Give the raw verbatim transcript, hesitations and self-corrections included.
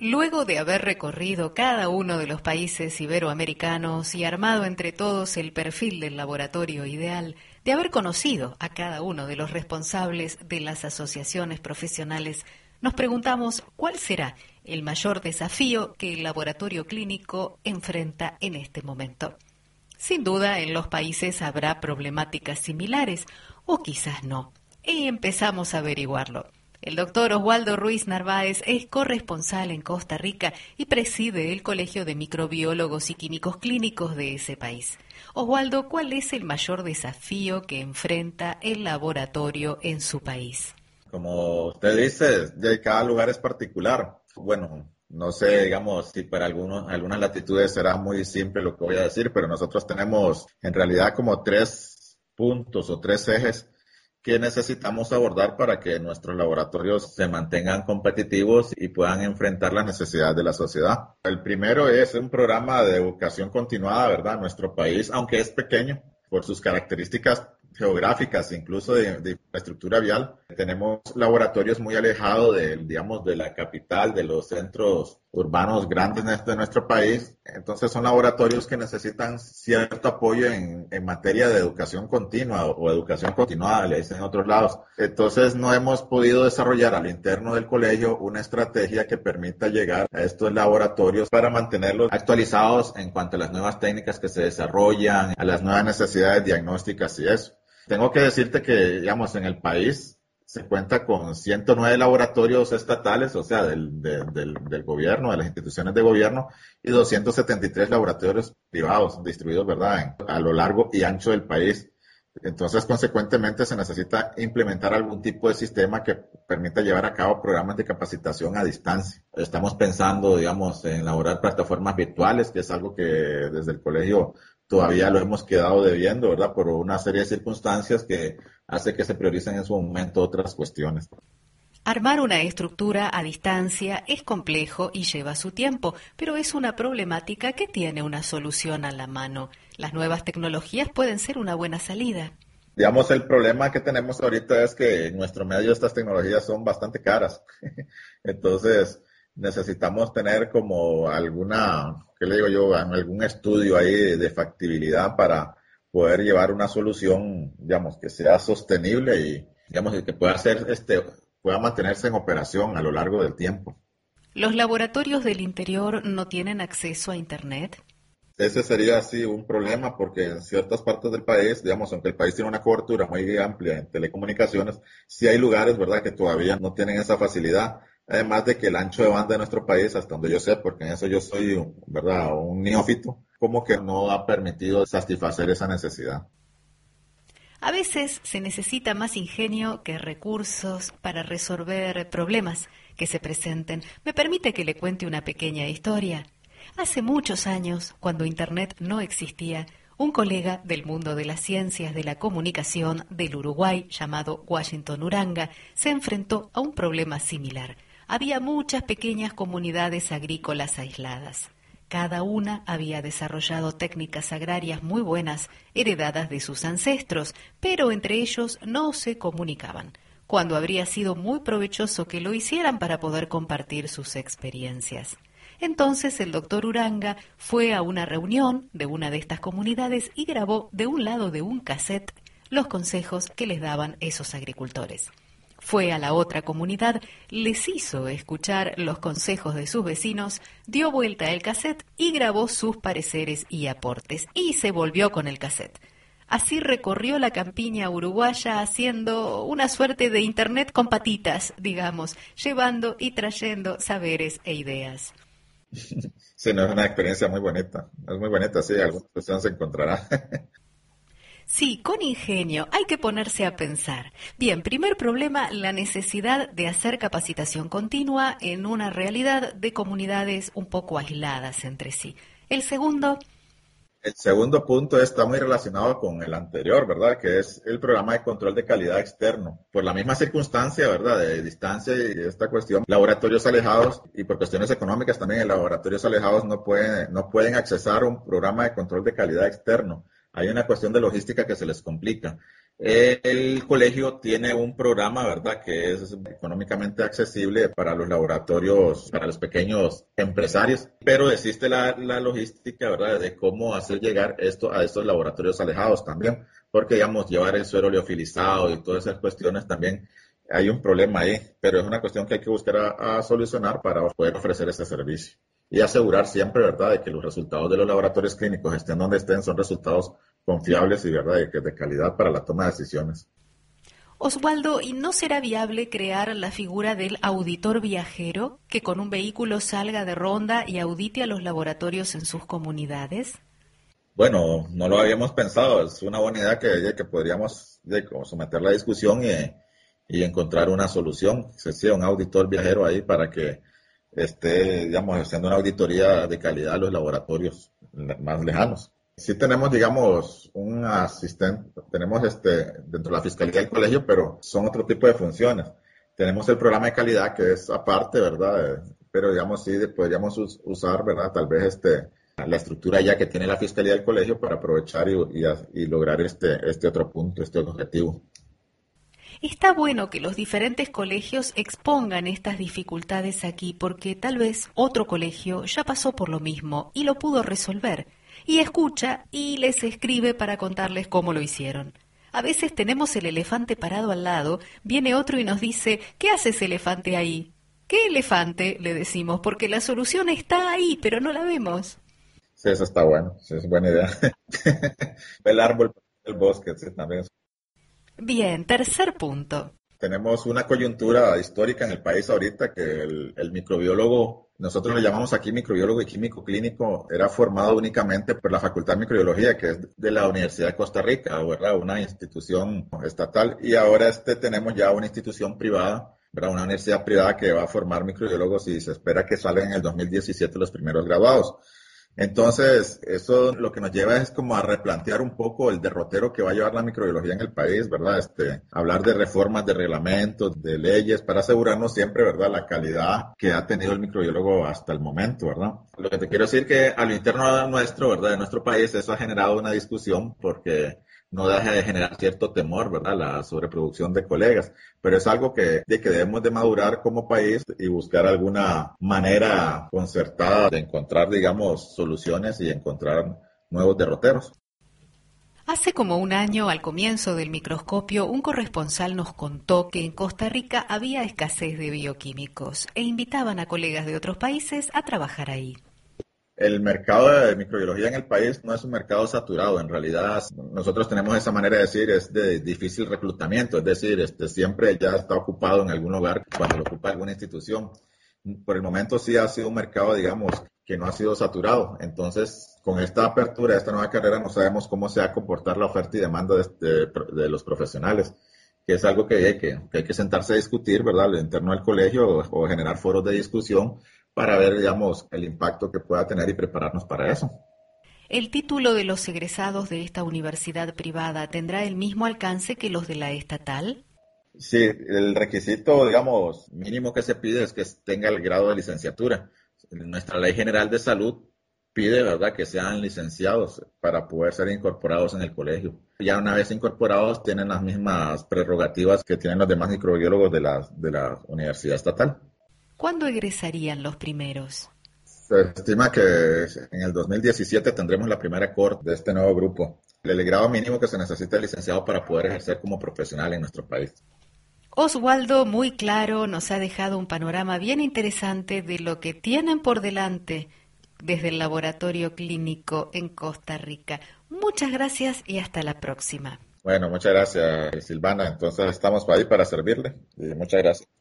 Luego de haber recorrido cada uno de los países iberoamericanos y armado entre todos el perfil del laboratorio ideal, de haber conocido a cada uno de los responsables de las asociaciones profesionales, nos preguntamos cuál será el mayor desafío que el laboratorio clínico enfrenta en este momento. Sin duda, en los países habrá problemáticas similares, o quizás no, y empezamos a averiguarlo. El doctor Oswaldo Ruiz Narváez es corresponsal en Costa Rica y preside el Colegio de Microbiólogos y Químicos Clínicos de ese país. Oswaldo, ¿cuál es el mayor desafío que enfrenta el laboratorio en su país? Como usted dice, de cada lugar es particular. Bueno, no sé, digamos, si para algunos, algunas latitudes será muy simple lo que voy a decir, pero nosotros tenemos en realidad como tres puntos o tres ejes que necesitamos abordar para que nuestros laboratorios se mantengan competitivos y puedan enfrentar las necesidades de la sociedad. El primero es un programa de educación continuada, ¿verdad? En nuestro país, aunque es pequeño, por sus características geográficas, incluso de, de infraestructura vial, tenemos laboratorios muy alejados de, digamos, de la capital, de los centros urbanos grandes de nuestro país. Entonces son laboratorios que necesitan cierto apoyo en, en materia de educación continua o, o educación continuada, le dicen en otros lados. Entonces no hemos podido desarrollar al interno del colegio una estrategia que permita llegar a estos laboratorios para mantenerlos actualizados en cuanto a las nuevas técnicas que se desarrollan, a las nuevas necesidades diagnósticas y eso. Tengo que decirte que, digamos, en el país se cuenta con ciento nueve laboratorios estatales, o sea, del, de, del, del gobierno, de las instituciones de gobierno, y doscientos setenta y tres laboratorios privados distribuidos, ¿verdad?, en, a lo largo y ancho del país. Entonces, consecuentemente, se necesita implementar algún tipo de sistema que permita llevar a cabo programas de capacitación a distancia. Estamos pensando, digamos, en elaborar plataformas virtuales, que es algo que desde el colegio todavía lo hemos quedado debiendo, ¿verdad? Por una serie de circunstancias que hace que se prioricen en su momento otras cuestiones. Armar una estructura a distancia es complejo y lleva su tiempo, pero es una problemática que tiene una solución a la mano. Las nuevas tecnologías pueden ser una buena salida. Digamos, el problema que tenemos ahorita es que en nuestro medio estas tecnologías son bastante caras. Entonces, necesitamos tener como alguna, ¿qué le digo yo?, algún estudio ahí de factibilidad para poder llevar una solución, digamos, que sea sostenible y, digamos, que pueda ser, este, pueda mantenerse en operación a lo largo del tiempo. ¿Los laboratorios del interior no tienen acceso a Internet? Ese sería, sí, un problema porque en ciertas partes del país, digamos, aunque el país tiene una cobertura muy amplia en telecomunicaciones, sí hay lugares, ¿verdad?, que todavía no tienen esa facilidad. Además de que el ancho de banda de nuestro país, hasta donde yo sé, porque en eso yo soy, ¿verdad?, un neófito, como que no ha permitido satisfacer esa necesidad. A veces se necesita más ingenio que recursos para resolver problemas que se presenten. ¿Me permite que le cuente una pequeña historia? Hace muchos años, cuando Internet no existía, un colega del mundo de las ciencias de la comunicación del Uruguay, llamado Washington Uranga, se enfrentó a un problema similar. Había muchas pequeñas comunidades agrícolas aisladas. Cada una había desarrollado técnicas agrarias muy buenas, heredadas de sus ancestros, pero entre ellos no se comunicaban, cuando habría sido muy provechoso que lo hicieran para poder compartir sus experiencias. Entonces el doctor Uranga fue a una reunión de una de estas comunidades y grabó de un lado de un cassette los consejos que les daban esos agricultores. Fue a la otra comunidad, les hizo escuchar los consejos de sus vecinos, dio vuelta el cassette y grabó sus pareceres y aportes, y se volvió con el cassette. Así recorrió la campiña uruguaya haciendo una suerte de Internet con patitas, digamos, llevando y trayendo saberes e ideas. Sí, no es una experiencia muy bonita, es muy bonita, sí, alguna persona se encontrará. Sí, con ingenio, hay que ponerse a pensar. Bien, primer problema, la necesidad de hacer capacitación continua en una realidad de comunidades un poco aisladas entre sí. El segundo... El segundo punto está muy relacionado con el anterior, ¿verdad? Que es el programa de control de calidad externo. Por la misma circunstancia, ¿verdad? De distancia y esta cuestión, laboratorios alejados y por cuestiones económicas también, en laboratorios alejados no pueden, no pueden accesar a un programa de control de calidad externo. Hay una cuestión de logística que se les complica. Eh, el colegio tiene un programa, ¿verdad?, que es económicamente accesible para los laboratorios, para los pequeños empresarios, pero existe la, la logística, ¿verdad?, de cómo hacer llegar esto a estos laboratorios alejados también, porque, digamos, llevar el suero liofilizado y todas esas cuestiones también hay un problema ahí, pero es una cuestión que hay que buscar a, a solucionar para poder ofrecer ese servicio. Y asegurar siempre, ¿verdad?, de que los resultados de los laboratorios clínicos, estén donde estén, son resultados confiables y, ¿verdad?, de, de calidad para la toma de decisiones. Oswaldo, ¿y no será viable crear la figura del auditor viajero que con un vehículo salga de ronda y audite a los laboratorios en sus comunidades? Bueno, no lo habíamos pensado, es una buena idea que, que podríamos de, someter la discusión y, y encontrar una solución, que sea un auditor viajero ahí para que esté, digamos, haciendo una auditoría de calidad a los laboratorios más lejanos. Sí tenemos, digamos, un asistente, tenemos este dentro de la Fiscalía del Colegio, pero son otro tipo de funciones. Tenemos el programa de calidad que es aparte, ¿verdad? Pero, digamos, sí podríamos usar, ¿verdad?, tal vez este la estructura ya que tiene la Fiscalía del Colegio para aprovechar y, y, y lograr este, este otro punto, este otro objetivo. Está bueno que los diferentes colegios expongan estas dificultades aquí porque tal vez otro colegio ya pasó por lo mismo y lo pudo resolver, y escucha y les escribe para contarles cómo lo hicieron. A veces tenemos el elefante parado al lado, viene otro y nos dice, ¿qué hace ese elefante ahí? ¿Qué elefante? Le decimos, porque la solución está ahí, pero no la vemos. Sí, eso está bueno, sí, es buena idea. El árbol, el bosque, sí, también. Bien, tercer punto. Tenemos una coyuntura histórica en el país ahorita que el, el microbiólogo, nosotros le llamamos aquí microbiólogo y químico clínico, era formado únicamente por la Facultad de Microbiología, que es de la Universidad de Costa Rica, ¿verdad?, una institución estatal, y ahora este tenemos ya una institución privada, ¿verdad?, una universidad privada que va a formar microbiólogos y se espera que salgan en el dos mil diecisiete los primeros graduados. Entonces, eso lo que nos lleva es como a replantear un poco el derrotero que va a llevar la microbiología en el país, ¿verdad? Este, hablar de reformas, de reglamentos, de leyes, para asegurarnos siempre, ¿verdad?, la calidad que ha tenido el microbiólogo hasta el momento, ¿verdad? Lo que te quiero decir que a lo interno nuestro, ¿verdad?, de nuestro país, eso ha generado una discusión porque no deja de generar cierto temor, ¿verdad?, la sobreproducción de colegas, pero es algo que, de que debemos de madurar como país y buscar alguna manera concertada de encontrar, digamos, soluciones y encontrar nuevos derroteros. Hace como un año, al comienzo del microscopio, un corresponsal nos contó que en Costa Rica había escasez de bioquímicos e invitaban a colegas de otros países a trabajar ahí. El mercado de microbiología en el país no es un mercado saturado, en realidad nosotros tenemos esa manera de decir, es de difícil reclutamiento, es decir, este, siempre ya está ocupado en algún lugar cuando lo ocupa alguna institución. Por el momento sí ha sido un mercado, digamos, que no ha sido saturado, entonces con esta apertura de esta nueva carrera no sabemos cómo se va a comportar la oferta y demanda de, de, de los profesionales, que es algo que hay que, que hay que sentarse a discutir, ¿verdad?, al interno del colegio o, o generar foros de discusión para ver, digamos, el impacto que pueda tener y prepararnos para eso. ¿El título de los egresados de esta universidad privada tendrá el mismo alcance que los de la estatal? Sí, el requisito, digamos, mínimo que se pide es que tenga el grado de licenciatura. Nuestra Ley General de Salud pide, ¿verdad?, que sean licenciados para poder ser incorporados en el colegio. Ya una vez incorporados tienen las mismas prerrogativas que tienen los demás microbiólogos de la, de la universidad estatal. ¿Cuándo egresarían los primeros? Se estima que en el dos mil diecisiete tendremos la primera cohorte de este nuevo grupo. El grado mínimo que se necesita es licenciado para poder ejercer como profesional en nuestro país. Oswaldo, muy claro, nos ha dejado un panorama bien interesante de lo que tienen por delante desde el laboratorio clínico en Costa Rica. Muchas gracias y hasta la próxima. Bueno, muchas gracias, Silvana. Entonces estamos ahí para servirle. Y muchas gracias.